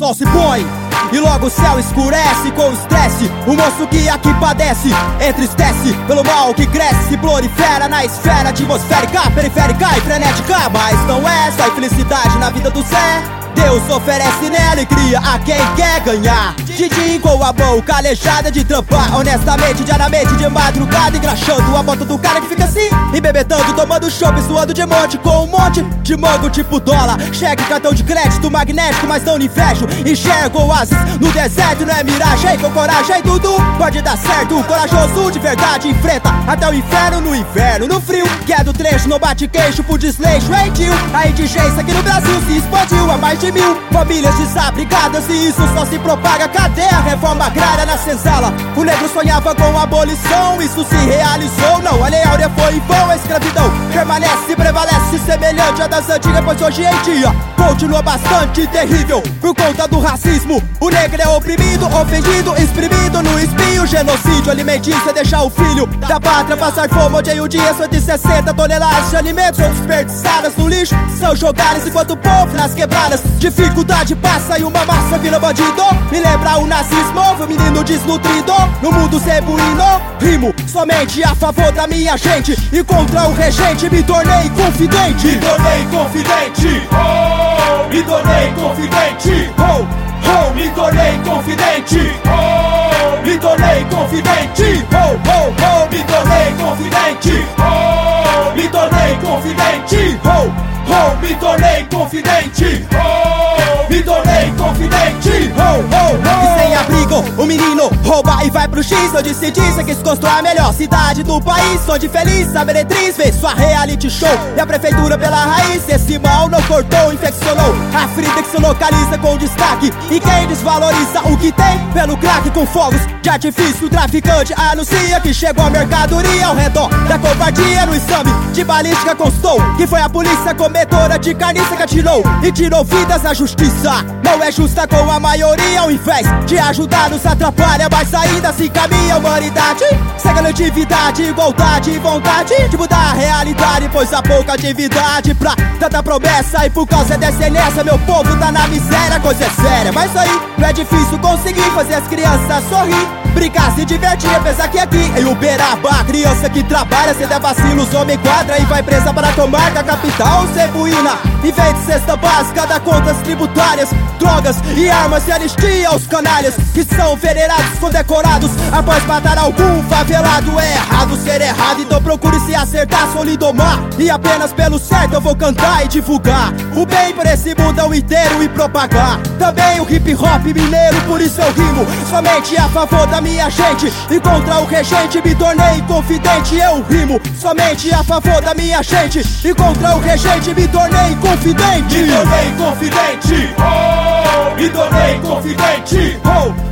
sol se põe e logo o céu escurece com o estresse. O moço que aqui padece entristece pelo mal que cresce, prolifera na esfera atmosférica, periférica e frenética. Mas não é só infelicidade na vida do Zé. Deus oferece nela e cria a quem quer ganhar. Didim com a mão calejada de trampar honestamente, diariamente, de madrugada, engraxando a bota do cara que fica assim, embebedando, tomando chopp, suando de monte com um monte de mango tipo dólar. Cheque, cartão de crédito, magnético, mas não me fecho. Enxergo oásis no deserto, não é miragem. Com coragem tudo pode dar certo. Corajoso de verdade enfrenta até o inferno no inverno, no frio. Que é do trecho, não bate queixo por desleixo, hein tio? A indigência aqui no Brasil se expandiu a mais de 1000 famílias desabrigadas, e isso só se propaga. Cadê a reforma agrária na senzala? O negro sonhava com a abolição, isso se realizou. Não, a lei áurea foi em vão, a escravidão permanece e prevalece semelhante à das antigas, pois hoje em dia continua bastante terrível por conta do racismo. O negro é oprimido, ofendido, exprimido no espinho. Genocídio alimentício é deixar o filho da pátria passar fome. Onde em um dia 160 toneladas de alimentos são desperdiçadas no lixo, são jogadas enquanto o povo nas quebradas. Dificuldade passa e uma massa vira bandido. Me lembra o nazismo, o menino desnutrido no mundo zebuíno. Rimo somente a favor da minha gente e contra o regente me tornei confidente. Me tornei confidente, oh, me tornei confidente, oh, oh, me tornei confidente, oh, me tornei confidente, oh, oh, oh, me tornei confidente, oh, me tornei confidente, oh, oh, me tornei confidente, oh, me tornei confidente, oh, oh, oh. E sem abrigo, o menino rouba e vai pro X, onde se diz que se constrói a melhor cidade do país, onde feliz a meretriz vê sua reality show e a prefeitura pela raiz. Esse mal não cortou, infeccionou a ferida que se localiza com destaque. E quem desvaloriza o que tem pelo crack com fogos de artifício, o traficante anuncia que chegou a mercadoria ao redor da covardia. No exame de balística constou que foi a polícia comedora de carniça que atirou e tirou vidas. A justiça não é justa com a maioria, ao invés de ajudar nos atrapalha, mas ainda se caminha a humanidade. Segue a atividade, igualdade e vontade de mudar a realidade, pois há pouca atividade pra tanta promessa. E por causa dessa inércia meu povo tá na miséria, coisa é séria. Mas aí não é difícil conseguir fazer as crianças sorrir, brincar, se divertir, apesar que aqui em Uberaba a criança que trabalha, cê der vacilos, homem quadra e vai presa para tomar da capital zebuína. E vem de cesta básica, dá contas tributárias, drogas e armas e anistia aos canalhas que são venerados, condecorados após matar algum favelado. É errado ser errado, então procure se acertar, solidomar. E apenas pelo certo eu vou cantar e divulgar o bem por esse mundão inteiro e propagar também o hip hop mineiro. Por isso eu rimo somente a favor da minha gente e contra o regente me tornei confidente. Eu rimo somente a favor da minha gente e contra o regente me tornei confidente. Me tornei confidente, oh, me tornei confidente, oh.